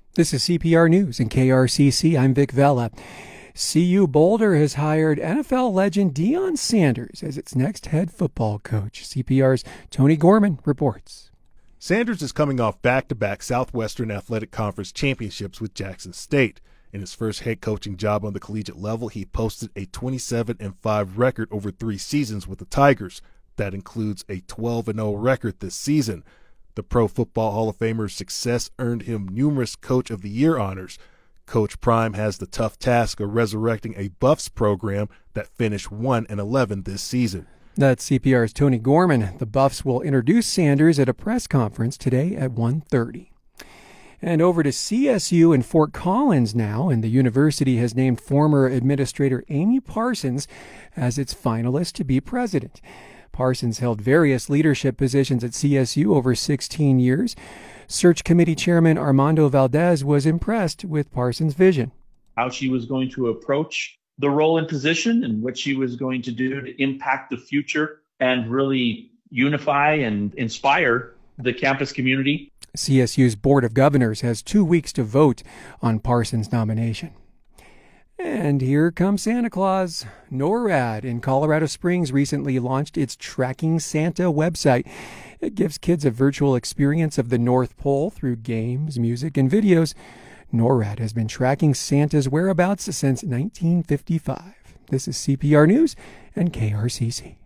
This is CPR News and KRCC. I'm Vic Vela. CU Boulder has hired NFL legend Deion Sanders as its next head football coach. CPR's Tony Gorman reports. Sanders is coming off back-to-back Southwestern Athletic Conference championships with Jackson State. In his first head coaching job on the collegiate level, he posted a 27-5 record over 3 seasons with the Tigers. That includes a 12-0 record this season. The Pro Football Hall of Famer's success earned him numerous Coach of the Year honors. Coach Prime has the tough task of resurrecting a Buffs program that finished 1-11 this season. That's CPR's Tony Gorman. The Buffs will introduce Sanders at a press conference today at 1:30. And over to CSU in Fort Collins now, and the university has named former Administrator Amy Parsons as its finalist to be president. Parsons held various leadership positions at CSU over 16 years. Search Committee Chairman Armando Valdez was impressed with Parsons' vision. How she was going to approach the role and position and what she was going to do to impact the future and really unify and inspire the campus community. CSU's Board of Governors has 2 weeks to vote on Parsons' nomination. And here comes Santa Claus. NORAD in Colorado Springs recently launched its Tracking Santa website. It gives kids a virtual experience of the North Pole through games, music, and videos. NORAD has been tracking Santa's whereabouts since 1955. This is CPR News and KRCC.